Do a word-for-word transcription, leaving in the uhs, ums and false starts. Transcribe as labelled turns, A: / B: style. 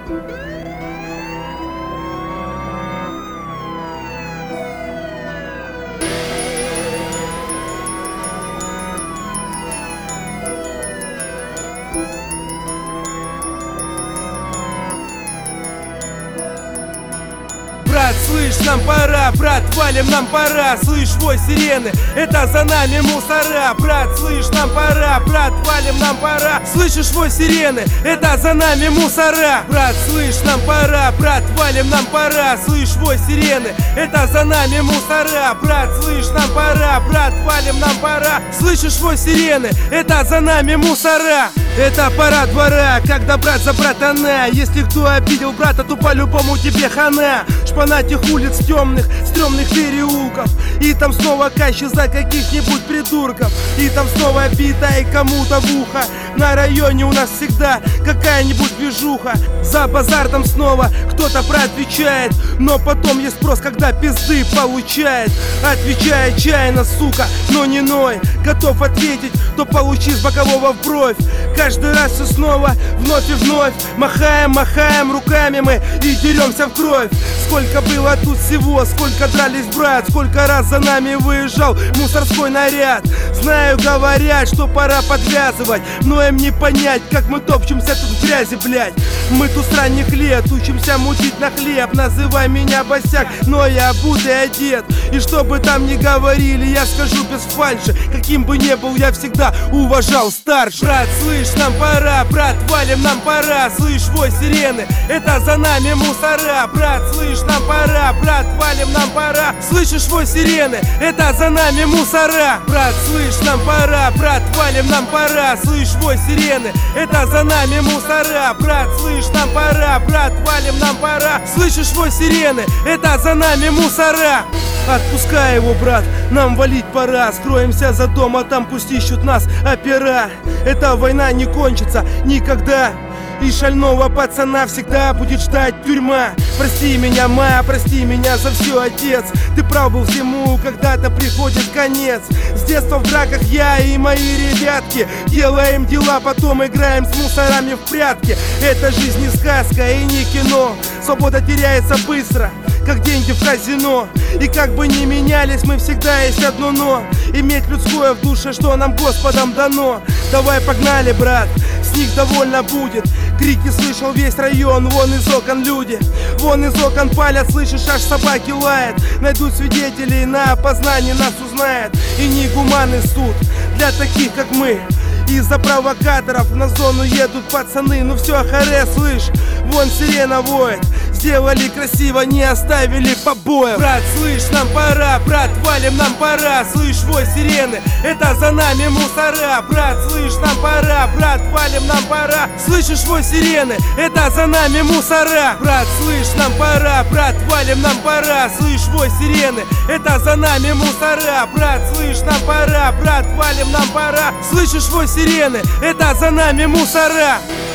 A: Брат, слышь, нам пора, брат, валим, нам пора. Слышь, вой сирены, это за нами мусора. Брат, слышь, нам пора, брат, валим, нам пора. Слышишь, вой сирены, это за нами мусора. Брат, слышь, нам пора, брат, валим, нам пора. Слышь, вой сирены, это за нами мусора. Брат, слышь, нам пора, брат, валим, нам пора. Слышишь, вой сирены, это за нами мусора. Это пора двора, когда брат за братана. Если кто обидел брата, то по-любому тебе хана. Шпана тех улиц темных, стрёмных переулков. И там снова кащи за каких-нибудь придурков. И там снова бита и кому-то в ухо. На районе у нас всегда какая-нибудь движуха. За базар там снова кто-то проотвечает. Но потом есть спрос, когда пизды получает. Отвечает чайно, сука, но не ной. Готов ответить, то получи с бокового в бровь. Каждый раз все снова, вновь и вновь. Махаем, махаем руками мы и деремся в кровь. Сколько было тут всего, сколько дрались, брат. Сколько раз за нами выезжал мусорской наряд. Знаю, говорят, что пора подвязывать, но им не понять, как мы топчемся тут в грязи, блядь. Мы тут с ранних лет учимся мутить на хлеб. Называй меня босяк, но я будто одет. И что бы там ни говорили, я скажу без фальши. Каким бы ни был, я всегда уважал старше. Брат, слышь, нам пора, брат, валим, нам пора. Слышь, вой сирены, это за нами мусора. Брат, слышь, нам пора, брат, валим, нам пора. Слышишь, вой сирены, это за нами мусора. Брат, слышь, нам пора, брат, валим, нам пора. Слышь, вой сирены, это за нами мусора. Брат, слышь, нам пора, брат, валим, нам пора. Слышишь, вой сирены, это за нами мусора. Отпускай его, брат, нам валить пора. Скроемся за дом, а там пусть ищут нас опера. Эта война не кончится никогда. И шального пацана всегда будет ждать тюрьма. Прости меня, ма, прости меня за все, отец. Ты прав был всему, когда-то приходит конец. С детства в драках я и мои ребятки делаем дела, потом играем с мусорами в прятки. Это жизнь не сказка и не кино. Свобода теряется быстро, как деньги в казино. И как бы ни менялись, мы всегда есть одно но. Иметь людское в душе, что нам Господом дано. Давай погнали, брат, с них довольно будет. Крики слышал весь район, вон из окон люди. Вон из окон палят, слышишь, аж собаки лают. Найдут свидетелей, на опознание нас узнает. И негуманный суд для таких, как мы. Из-за провокаторов на зону едут пацаны. Ну все, харе, слышь, вон сирена воет. Сделали красиво, не оставили побоев. Брат, слышь, нам пора, брат, валим, нам пора. Слышь, вой сирены, это за нами мусора. Брат, слышь, нам пора, брат, валим, нам пора. Слышишь, вой сирены, это за нами мусора. Брат, слышь, нам пора, брат, валим, нам пора. Слышь, вой сирены, это за нами мусора. Брат, слышь, нам пора, брат, валим, нам пора. Слышишь, вой сирены, это за нами мусора.